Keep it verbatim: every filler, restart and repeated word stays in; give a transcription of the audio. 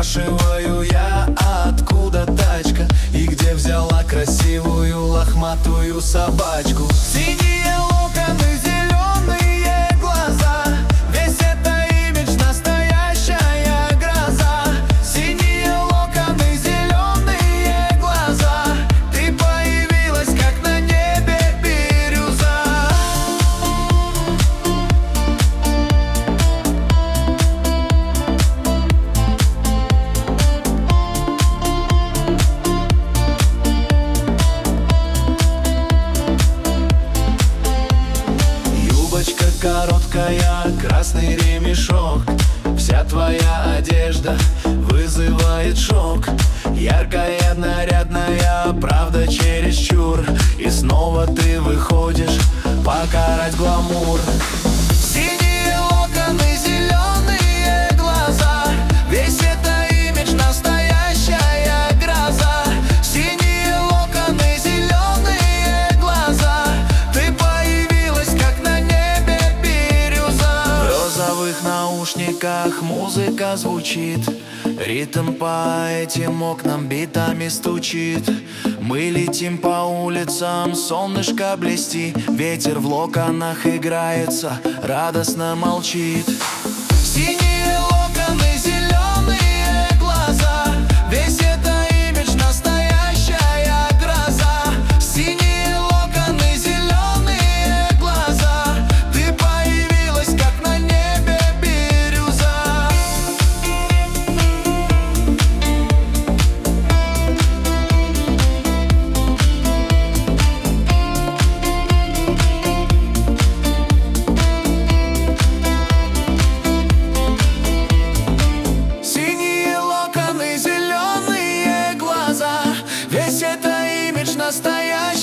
Спрашиваю я, а откуда тачка? И где взяла красивую лохматую собачку? Синие локоны, зеленые глаза, весь это имидж настоящая гроза. Синие локоны, зеленые глаза, ты появилась как на небе бирюза. Юбочка короткая, красный ремешок, вся твоя одежда вызывает шок. Яркая, нарядная, правда чересчур, и снова ты выходишь покорать гламур. Синие локоны, зеленые глаза, весь это имидж настоящая гроза. Синие локоны, зеленые глаза, ты появилась как на небе бирюза. В розовых наушниках музыка звучит, ритм по этим окнам битами стучит. Мы летим по улицам, солнышко блестит, ветер в локонах играется, радостно молчит. Синие локоны, зеленые глаза, весь это имидж настоящая гроза. Синие локоны, зеленые глаза, ты появилась как на небе бирюза. Синие локоны, зеленые глаза, весь это имидж настоящий.